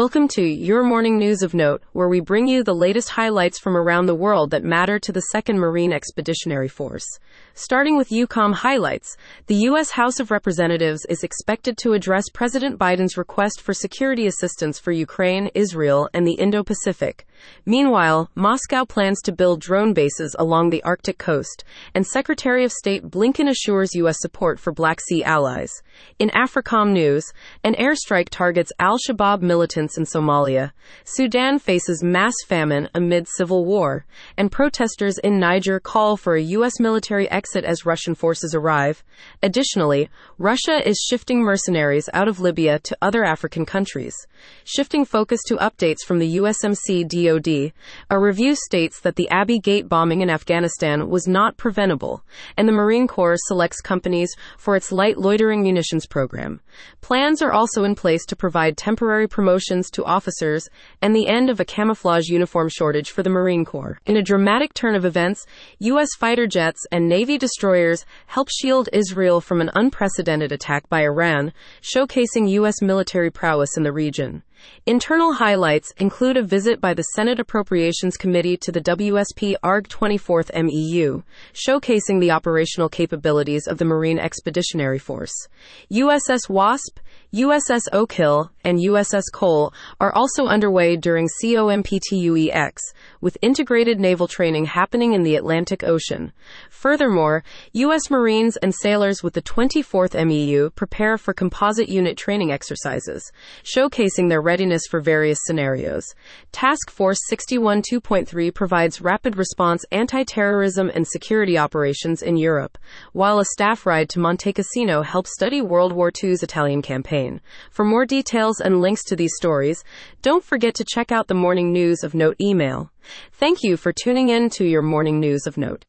Welcome to Your Morning News of Note, where we bring you the latest highlights from around the world that matter to the 2nd Marine Expeditionary Force. Starting with EUCOM highlights, the U.S. House of Representatives is expected to address President Biden's request for security assistance for Ukraine, Israel, and the Indo-Pacific. Meanwhile, Moscow plans to build drone bases along the Arctic coast, and Secretary of State Blinken assures U.S. support for Black Sea allies. In AFRICOM news, an airstrike targets al-Shabaab militants in Somalia. Sudan faces mass famine amid civil war, and protesters in Niger call for a U.S. military exit as Russian forces arrive. Additionally, Russia is shifting mercenaries out of Libya to other African countries. Shifting focus to updates from the USMC DoD, a review states that the Abbey Gate bombing in Afghanistan was not preventable, and the Marine Corps selects companies for its light loitering munitions program. Plans are also in place to provide temporary promotions to officers and the end of a camouflage uniform shortage for the Marine Corps. In a dramatic turn of events, U.S. fighter jets and Navy destroyers help shield Israel from an unprecedented attack by Iran, showcasing U.S. military prowess in the region. Internal highlights include a visit by the Senate Appropriations Committee to the WSP ARG 24th MEU, showcasing the operational capabilities of the Marine Expeditionary Force. USS Wasp, USS Oak Hill, and USS Cole are also underway during COMPTUEX, with integrated naval training happening in the Atlantic Ocean. Furthermore, U.S. Marines and sailors with the 24th MEU prepare for composite unit training exercises, showcasing their readiness for various scenarios. Task Force 61 2.3 provides rapid response anti-terrorism and security operations in Europe, while a staff ride to Monte Cassino helps study World War II's Italian campaign. For more details and links to these stories, don't forget to check out the Morning News of Note email. Thank you for tuning in to Your Morning News of Note.